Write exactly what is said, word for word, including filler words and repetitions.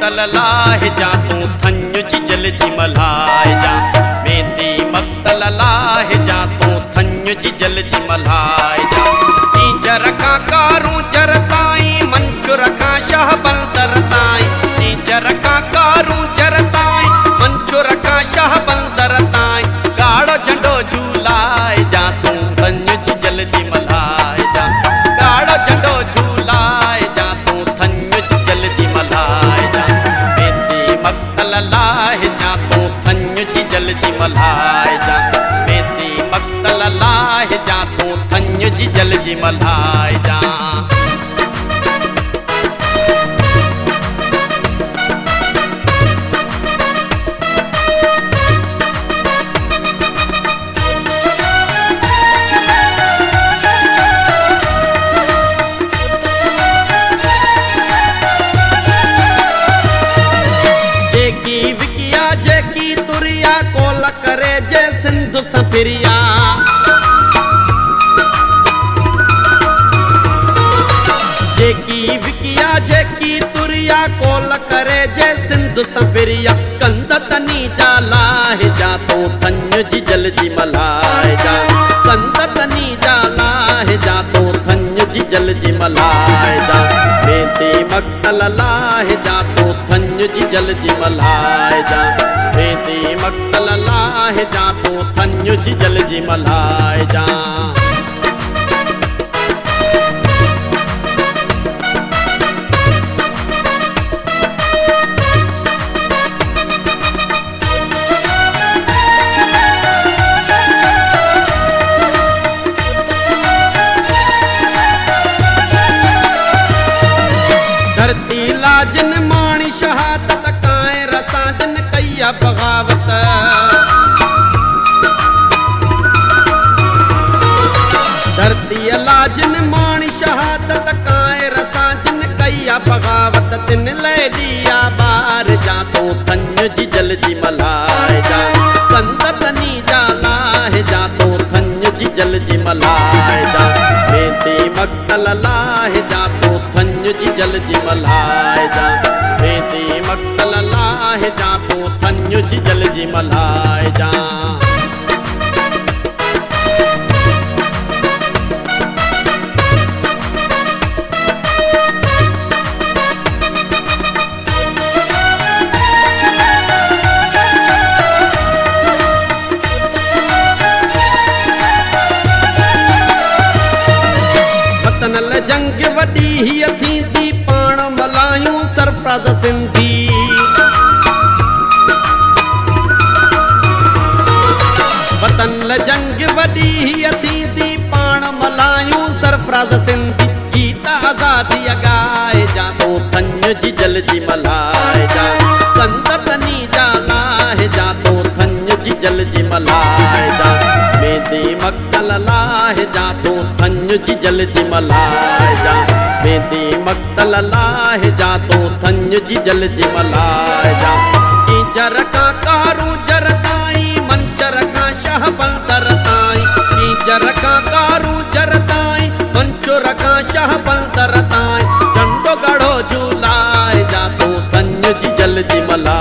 मक्तल लाहे जा तू थन्य जी जल जी मल्हाए जा मेंदी मक्तल लाहे जा तू थन्य जी जल जी मल्हाए जा तीजर का कारू जरताई मंचुर का शाह बंदरताई तीजर का कारू जरताई मंचुर का शाह बंदरताई गाढ़ो झंडो झूलाए जा तू थन्य जी जल जी मल्हाए जा गाढ़ो झंडो झूलाए जा तू थन्य जी जल जी मल्हाए जा मेंदी मक्तल लाहे जा तू थन्य जी जल जी मल्हाए जा मेंदी मक्तल लाहे जा तू थन्य जी जल जी मल्हाए जा। जेकी विकिया जेकी तुरिया कोल करे जे सिंधु सफिरिया जेकी विकिया जेकी तुरिया कोल करे जे सिंधु सफिरिया कंद तनी जा लाहे जा तू थन्य जी जल जी मल्हाए जा कंद तनी जा लाहे जा तू थन्य जी जल जी मल्हाए जा मेंदी मक्तल लाहे जा तू थन्य जी जल जी मल्हाए जा मेंदी मक्तल लाहे जा तू थन्य जी जल जी मल्हाए जा। धरती लाजन माणी शहादत काए रसाजन कैया बगावत धरती लाजन माणी शहादत काए रसाजन कैया बगावत दिन ले दिया बार जा तू थन्य जी जल जी मल्हाए जा कंद तनी जा लाहे जा तू थन्य जी जल जी मल्हाए जा मेंदी मक्तल लाहे जा तू थन्य जी जल जी मल्हाए जा मेंदी मक्तल लाहे जा तू थन्य जी जल जी मल्हाए जा। वतनल जंग वडी ही थींदी पाण मलायूं सरफराज सिंधी वतनल जंग वडी ही थींदी पाण मलायूं सरफराज सिंधी गीत आज़ादी गाए जा तू थन्य जी जल जी मल्हाए जा कंद तनी जा लाहे जा तू थन्य जी जल जी मल्हाए जा मेंदी मक्तल लाहे जा तू थन्य जी जल जी मल्हाए जा मेंदी मक्तल लाहे जा तू थन्य जी जल जी मल्हाए जा तीजर का कारू जरताई मंचर का शाह बंदरताई तीजर का कारू जरताई मंचुर का शाह बंदरताई झंडो गढ़ो झूलाए जा तू थन्य जी जल जी मल्हाए